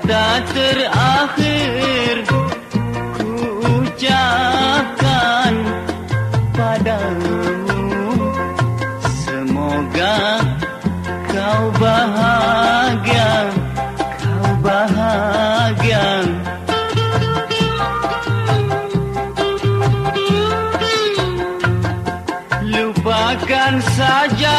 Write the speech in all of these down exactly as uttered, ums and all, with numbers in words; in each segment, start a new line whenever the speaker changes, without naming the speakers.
kata terakhir ku ucapkan padamu. Semoga kau bahagia, kau bahagia. Lupakan saja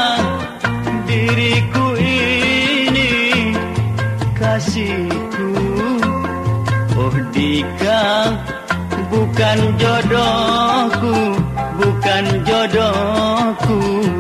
diriku ini, kasihku. Oh Dika, bukan jodohku, bukan jodohku.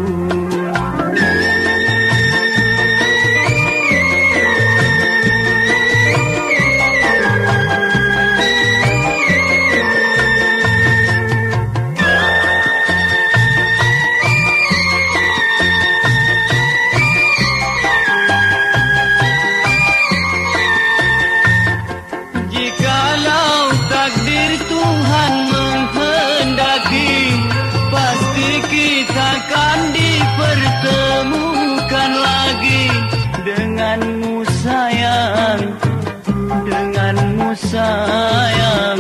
Tuhan menghendaki, pasti kita akan dipertemukan lagi. Denganmu sayang, denganmu sayang.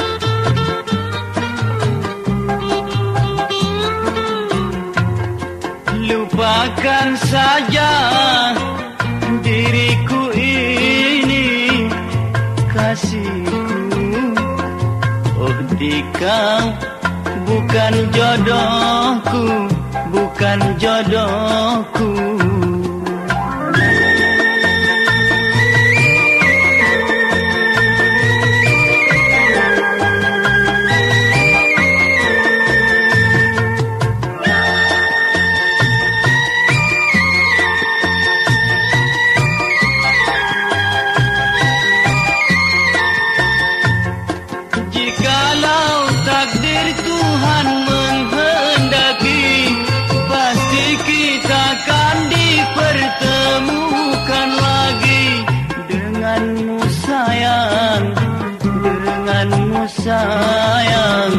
Lupakan saja diriku ini, kasihku. Oh Dika, bukan jodohku, bukan jodohku. Tuhan menghendaki, pasti kita akan dipertemukan lagi. Denganmu sayang, denganmu sayang.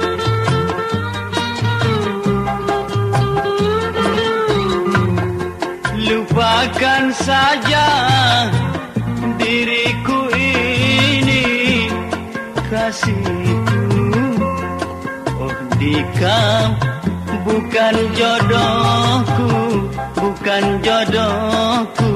Lupakan saja diriku ini, kasihku. Dika, bukan jodohku, bukan jodohku.